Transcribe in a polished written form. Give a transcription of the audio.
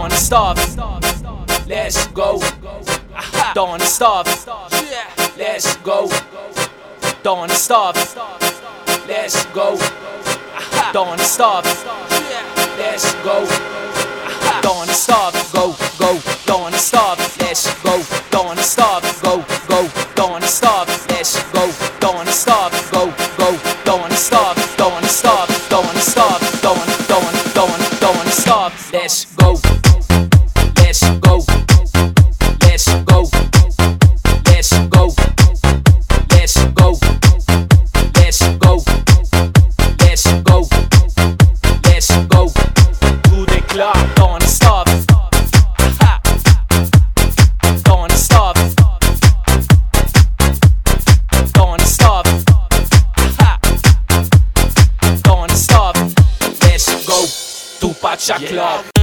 Don't stop. Let's go. Don't stop. Let's go. Don't stop. Let's go. Don't stop. Let's go. Don't stop. Go, go. Don't stop. Let's go. Don't stop. Go, go. Don't stop. Let's go. Don't stop. Go, go. Don't stop. Don't stop. Don't stop. Don't stop. Let's go. Let's go. Let's go. Let's go. Let's go. Let's go. Let's go. Let's go. To the club. Don't stop. Don't stop. Don't stop. Don't stop. Let's go. To Pacha Club.